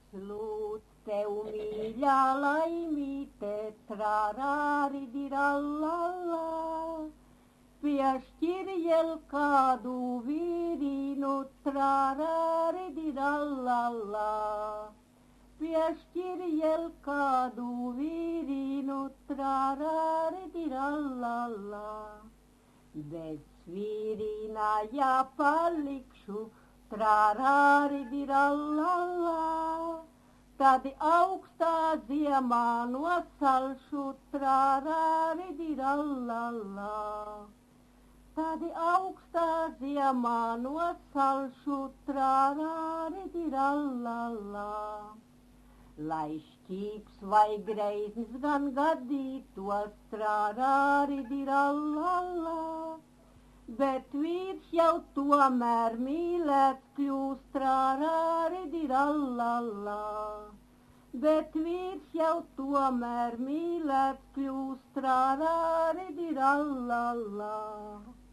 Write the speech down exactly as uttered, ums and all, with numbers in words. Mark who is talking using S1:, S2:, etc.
S1: lūdz tev mīļā laimīte, trārāridirallallā. Piešķir jel kādu vīrīnu, trārāridirallallā. Piešķir jel kādu vīrīnu, trārāridirallallā. Bez vīrīnā jāpalikšu, trārāridirallallā. Tad augstā ziemā nosalšu, trārāridirallallā. Tad augstā ziemā nosalšu, trārāridirallallā. Lai šķīps vai greiznis gan gadītos, trārāridirallallā. Bet vīrs jau tomēr mīlēts kļūst, trārāridirallallā. Bet vīrs jau tomēr mīlēts kļūst, trārāridirallallā.